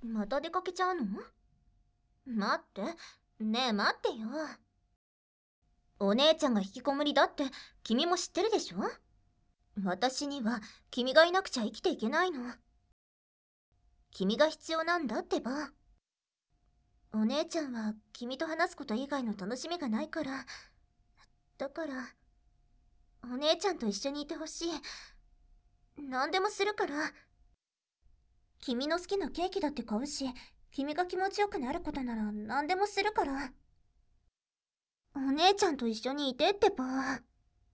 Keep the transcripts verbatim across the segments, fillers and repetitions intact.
また出かけちゃうの？待って。ねえ待ってよ。お姉ちゃんが引きこもりだって君も知ってるでしょ？私には君がいなくちゃ生きていけないの。君が必要なんだってば。お姉ちゃんは君と話すこと以外の楽しみがないから。だから、お姉ちゃんと一緒にいてほしい。何でもするから。君の好きなケーキだって買うし、君が気持ちよくなることなら何でもするから。お姉ちゃんと一緒にいてってば。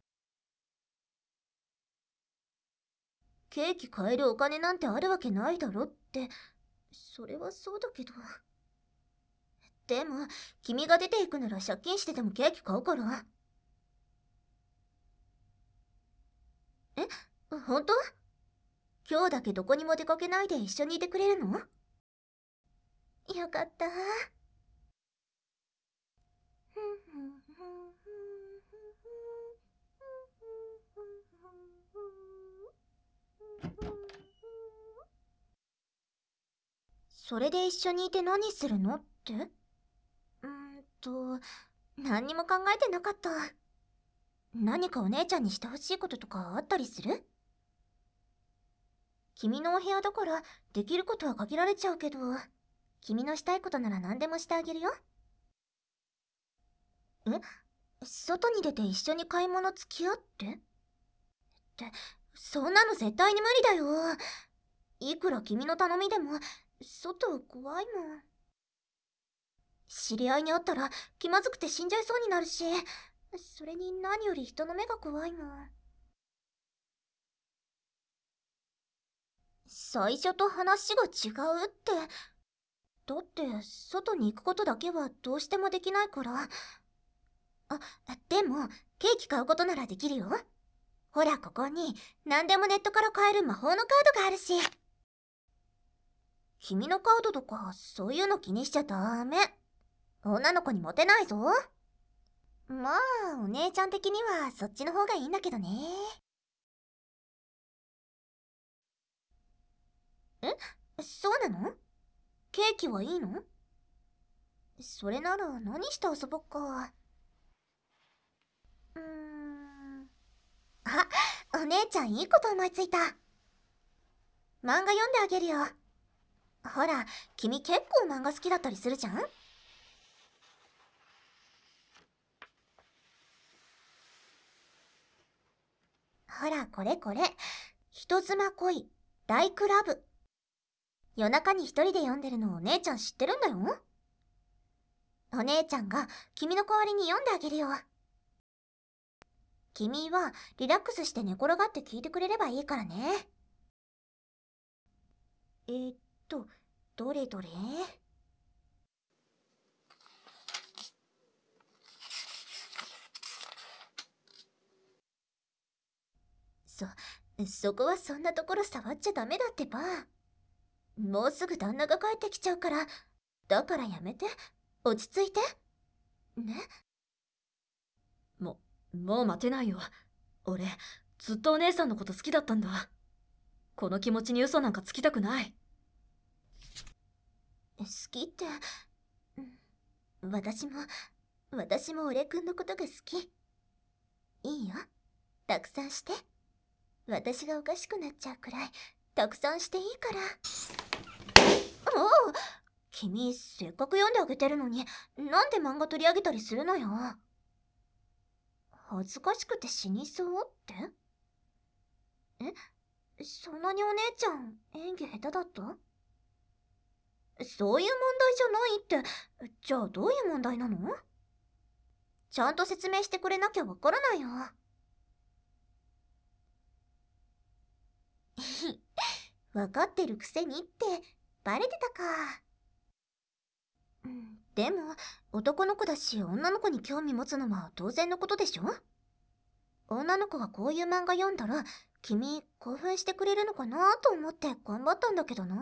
ケーキ買えるお金なんてあるわけないだろって。それはそうだけど。でも、君が出ていくなら借金してでもケーキ買うから。え、本当？今日だけどこにも出かけないで一緒にいてくれるの？よかった。それで一緒にいて何するのって？うーんと、何にも考えてなかった。何かお姉ちゃんにしてほしいこととかあったりする？君のお部屋だからできることは限られちゃうけど、君のしたいことなら何でもしてあげるよ。え、外に出て一緒に買い物付き合ってって、そんなの絶対に無理だよ。いくら君の頼みでも、外は怖いもん。知り合いに会ったら気まずくて死んじゃいそうになるし、それに何より人の目が怖いもん。最初と話が違うって。だって外に行くことだけはどうしてもできないから。あ、でもケーキ買うことならできるよ。ほらここに何でもネットから買える魔法のカードがあるし。君のカードとかそういうの気にしちゃダメ。女の子にモテないぞ。まあお姉ちゃん的にはそっちの方がいいんだけどね。え、そうなの？ケーキはいいの？それなら何して遊ぼっか。うーん。あ、お姉ちゃんいいこと思いついた。漫画読んであげるよ。ほら、君結構漫画好きだったりするじゃん？ほら、これこれ。人妻恋、ライクラブ。夜中に一人で読んでるのお姉ちゃん知ってるんだよ。お姉ちゃんが君の代わりに読んであげるよ。君はリラックスして寝転がって聞いてくれればいいからね。えー、っと、どれどれ？そ、そこはそんなところ触っちゃダメだってば。もうすぐ旦那が帰ってきちゃうから。だからやめて。落ち着いて。ね。 も、もう待てないよ。俺、ずっとお姉さんのこと好きだったんだ。この気持ちに嘘なんかつきたくない。 好きって、うん、私も、私も俺くんのことが好き。いいよ。たくさんして。私がおかしくなっちゃうくらい、たくさんしていいから。おお、君、せっかく読んであげてるのに、なんで漫画取り上げたりするのよ。恥ずかしくて死にそうって？え、そんなにお姉ちゃん、演技下手だった？そういう問題じゃないって、じゃあどういう問題なの？ちゃんと説明してくれなきゃわからないよ。わかってるくせにって、バレてたか。うん、でも、男の子だし女の子に興味持つのは当然のことでしょ？女の子がこういう漫画読んだら、君興奮してくれるのかなと思って頑張ったんだけどな。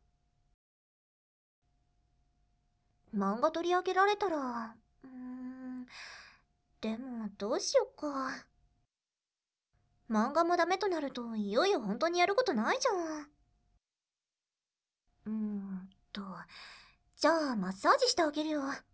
漫画取り上げられたら、うーん、でもどうしよっか。漫画もダメとなるといよいよ本当にやることないじゃん。うーんとじゃあマッサージしてあげるよ。